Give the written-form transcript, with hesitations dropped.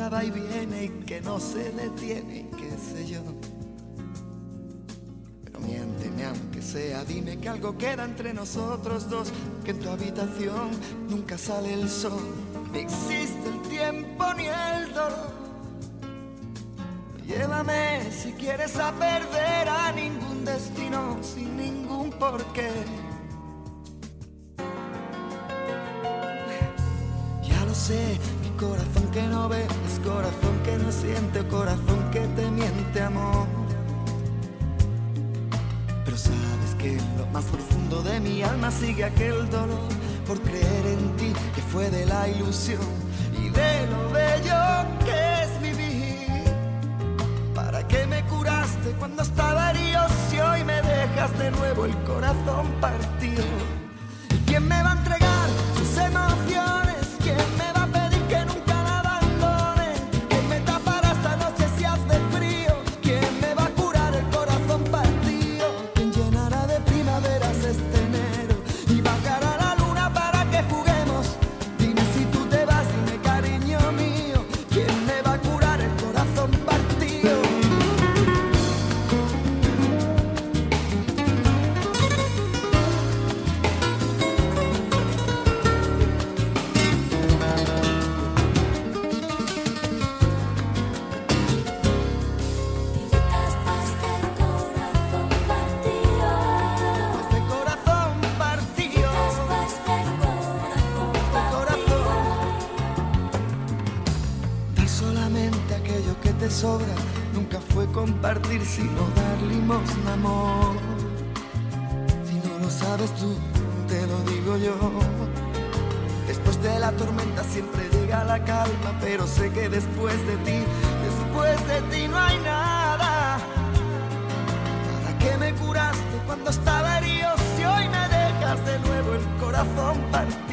vida va y viene y que no se detiene y qué sé yo. Pero miénteme aunque sea, dime que algo queda entre nosotros dos, que en tu habitación nunca sale el sol, ni existe el tiempo ni el dolor. Llévame si quieres a perder a ningún destino sin ningún porqué. Ya lo sé, mi corazón que no ve es corazón que no siente o corazón que te miente, amor. Pero sabes que en lo más profundo de mi alma sigue aquel dolor por creer en ti, que fue de la ilusión y de lo bello que es vivir. ¿Para qué me curaste cuando estaba herido si hoy me dejas de nuevo el corazón partido? ¿Y quién me va a entregar sus emociones? ¿Quién me va a pedir que nunca la abandone? ¿Quién me tapará esta noche si hace frío? ¿Quién me va a curar el corazón partido? ¿Quién llenará de primaveras este enero y bajará la luna para que juguemos? Dime si tú te vas, dime cariño mío, ¿quién me va a curar el corazón partido? Sobra, nunca fue compartir sino dar limosna, amor. Si no lo sabes tú, te lo digo yo. Después de la tormenta siempre llega la calma, pero sé que después de ti no hay nada. ¿Para qué me curaste cuando estaba herido si hoy me dejas de nuevo el corazón partido?